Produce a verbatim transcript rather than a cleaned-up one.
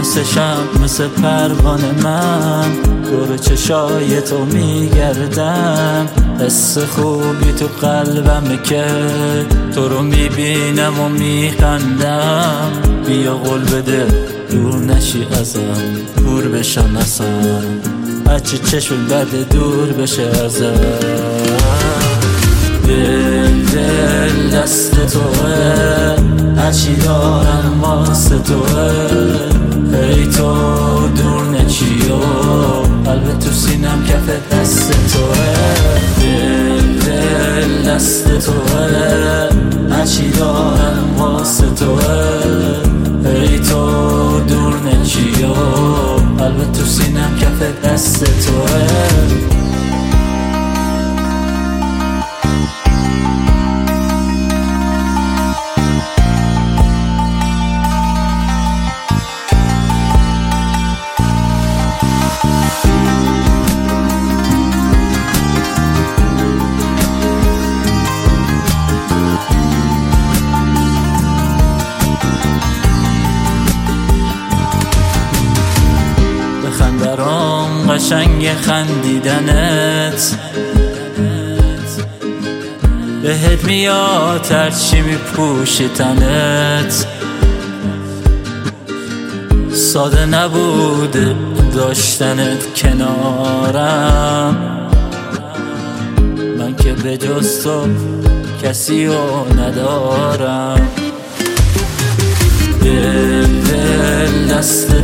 مثل شمع مثل پروانه من دور چشای تو میگردم. حس خوبی تو قلبمه که تو رو میبینم و میخندم. بیا قول بده دور نشی ازم، دور بشم ازم، هرچی چشم بده دور بشه ازم. دل دل دست توه، هرچی دارم واسه توه. ای تو دور نچی و قلب تو سینم کف دست توه. دل دل دست توه، هرچی دارم واسه توه. ای تو دور نچی و قلب تو سینم کف دست توه. برام قشنگ خندیدنت، بهت میاد هرچی میپوشی تنت. ساده نبوده داشتنت کنارم، من که به جز تو کسی رو ندارم. دل دل دست